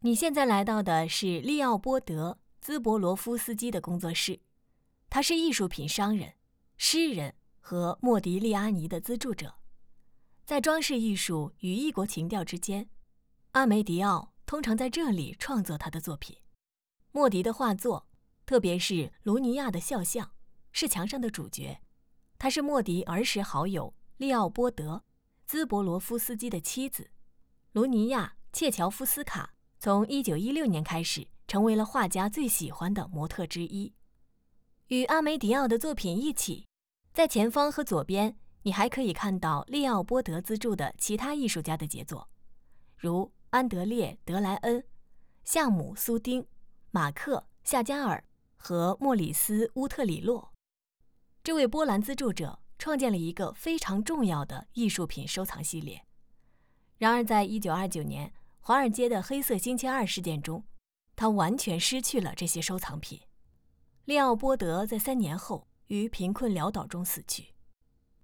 你现在来到的是利奥波德·兹博罗夫斯基的工作室，他是艺术品商人、诗人和莫迪利阿尼的资助者。在装饰艺术与异国情调之间，阿梅迪奥通常在这里创作他的作品。莫迪的画作，特别是卢尼亚的肖像，是墙上的主角。她是莫迪儿时好友利奥波德·兹博罗夫斯基的妻子。卢尼亚·切乔夫斯卡从1916年开始成为了画家最喜欢的模特之一。与阿梅迪奥的作品一起，在前方和左边你还可以看到利奥波德资助的其他艺术家的杰作，如安德烈·德莱恩、夏姆·苏丁、马克·夏加尔和莫里斯·乌特里洛。这位波兰资助者创建了一个非常重要的艺术品收藏系列。然而在1929年华尔街的黑色星期二事件中，他完全失去了这些收藏品。利奥波德在3年后于贫困潦倒中死去。